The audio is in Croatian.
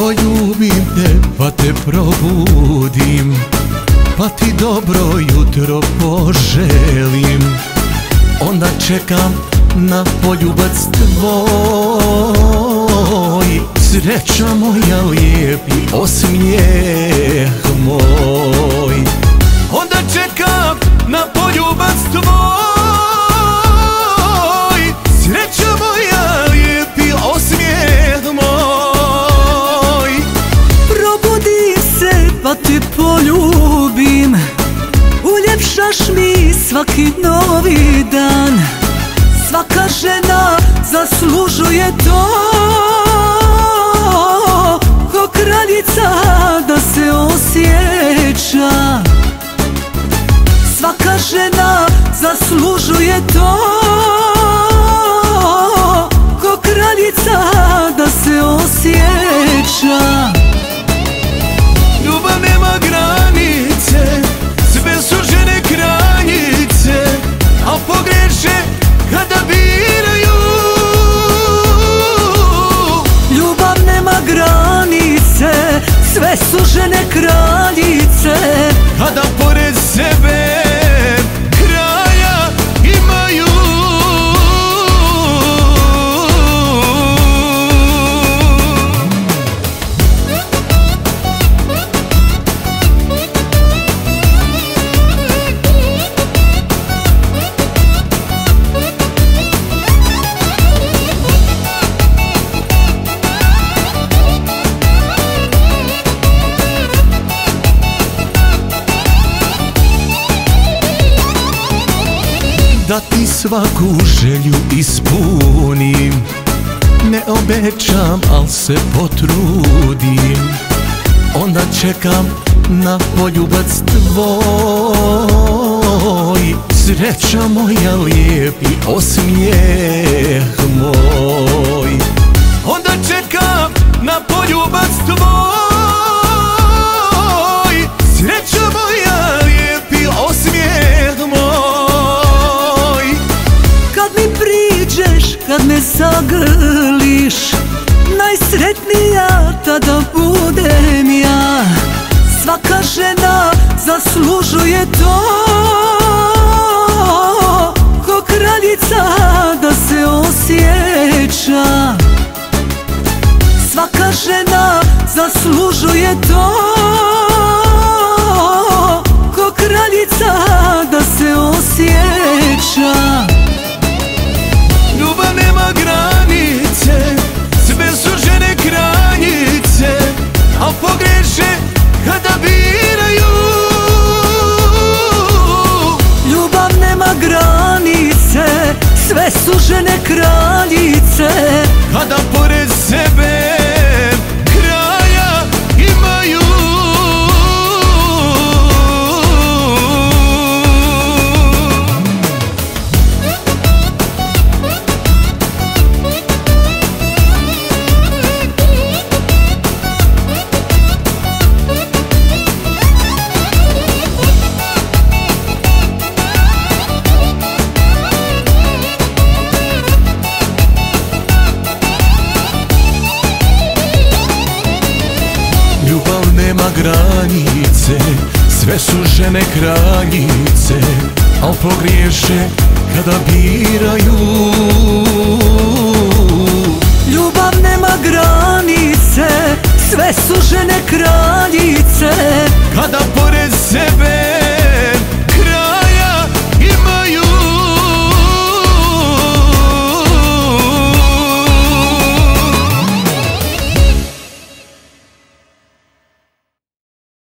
ljubim te pa te probudim, pa ti dobro jutro poželim. Onda čekam na poljubac tvoj, sreća moja lijepi osmijeh moj. Onda čekam na poljubac tvoj, sreća moja lijepi osmijeh moj. Probudim se pa te poljubim, uljepšaš mi svaki novi dan. Svaka žena zaslužuje to, ko kraljica da se osjeća. Svaka žena zaslužuje to, ko kraljica da se osjeća. Ljubav nema granice, sve su žene kraljice, a pogreše kada biraju. Ljubav nema granice, sve su žene kraljice, kada pored sebe kralja imaju. Da ti svaku želju ispunim, ne obećam, al se potrudim. Onda čekam na poljubac tvoj, sreća moja lijepi osmijeh moj. Onda čekam na poljubac tvoj, sreća moja lijepi osmijeh moj. kad me zagrliš, najsretnija tada budem ja. Svaka žena zaslužuje to, ko kraljica da se osjeća. Svaka žena zaslužuje to, ko kraljica da se osjeća. Ljubav nema granice, sve su žene kraljice, a pogreše kada biraju. Ljubav nema granice, sve su žene kraljice, kada pored sebe kralja imaju. Nema granice, sve su žene kraljice, al pogriješe kada biraju. Ljubav nema granice, sve su žene kraljice, kada pored sebe